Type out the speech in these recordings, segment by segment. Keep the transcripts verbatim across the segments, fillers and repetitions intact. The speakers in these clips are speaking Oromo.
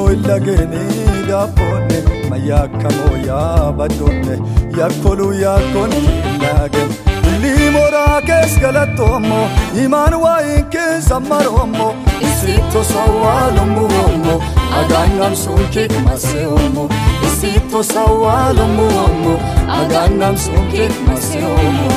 soillageni daponne mayakamo ya badonne yakolu yakon lagen limora kes galatomo iman wa inke samaromo isito sawalomo aganam sunkik maseomo isito sawalomo aganam sunkik maseomo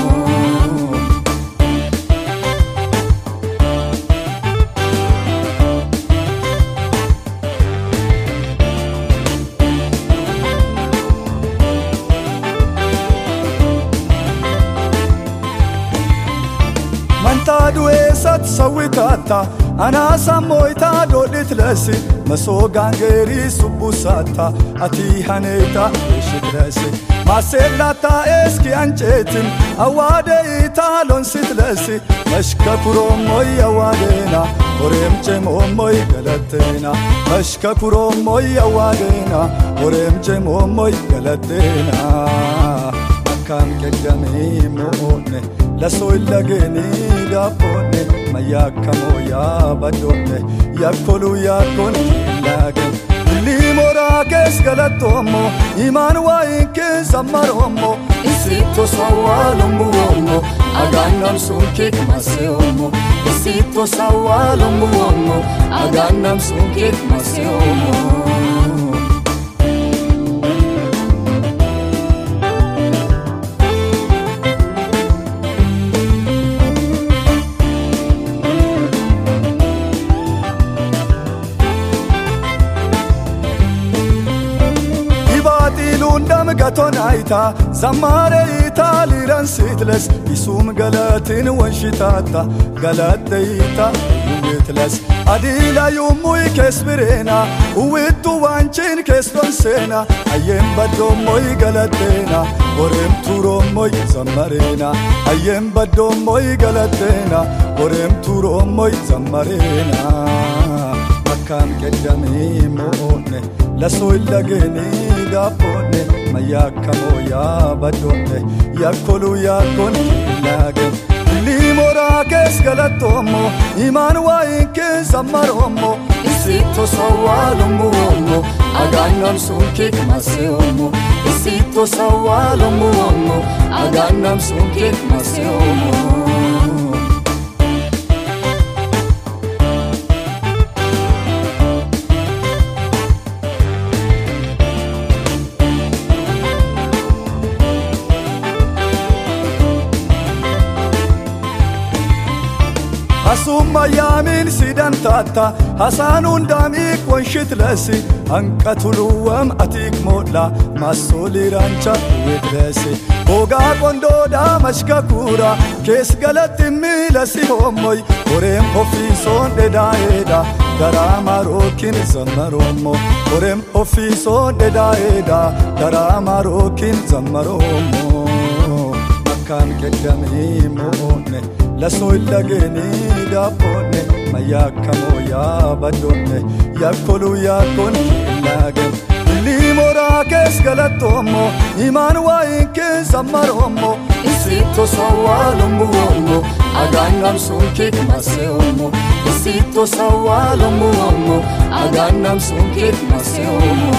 Tadu esat sawitata ana samoita dodit lesi maso gangeri subusata ati haneta shitresi maselata eski anchetin awade italon sitlesi mashka kuromoy awadena oremche momoy galatena mashka kuromoy awadena oremche momoy galatena akam kedami moone la soillageni daponne mayakamo ya badonne yakolu yakon lagen limora kes galatomo iman wa inke samaromo isito sawalomo aganam sunkik maseomo isito sawalomo aganam sunkik maseomo Lundam gatonaita zamare italiran sitles isum galatin wanshitata galateita yitles adila yumuy kesbirena uwitu wanchin kesdonsena ayem badomoy galatena orem turomoy zamarena ayem badomoy galatena orem turomoy zamarena akam kedami moone la soillageni daponne mayakamo ya badonne yakolu yakon lagen limora kes galatomo iman wa inke samaromo isito sawalomo aganam sunkik maseomo isito sawalomo aganam sunkik maseomo Asumma yamin sidan tata hasanun damik wanshit lesi ankatuluwam atik mola masoli rancha wedresi Oga kondo da mashka kura kes galatimi lesi homoy orem ofison de daeda darama rokin zamaromo orem ofison de daeda darama rokin zamaromo makam kedami moone la soillageni daponne mayakamo ya badonne yakolu yakon lagen limora kes galatomo iman wa inke samaromo isito sawalomo aganam sunkik maseomo isito sawalomo aganam sunkik maseomo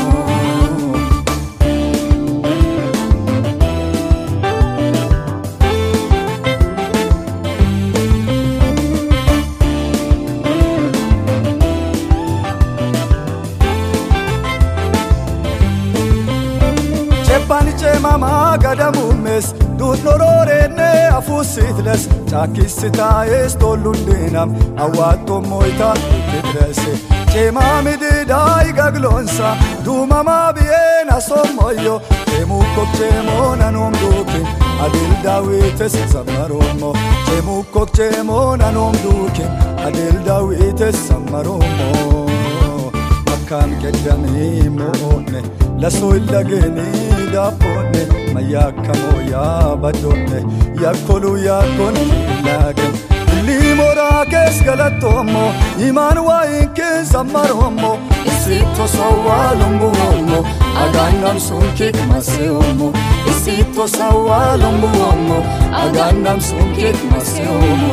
Paniche mama gadamumes dut nororene afusitles chakisita estolundinam awato moita titrese chema mididai gaglonsa du mama biena somoyo chemu kokchemo nanom dukin adil dawites samaromo chemu kokchemo nanom dukin adil dawites samaromo makam kedami moone la soillageni daponne mayakamo ya badonne yakolu yakon lagen limora kes galatomo iman wa inke samaromo isito sawalomo aganam sunkik maseomo isito sawalomo aganam sunkik maseomo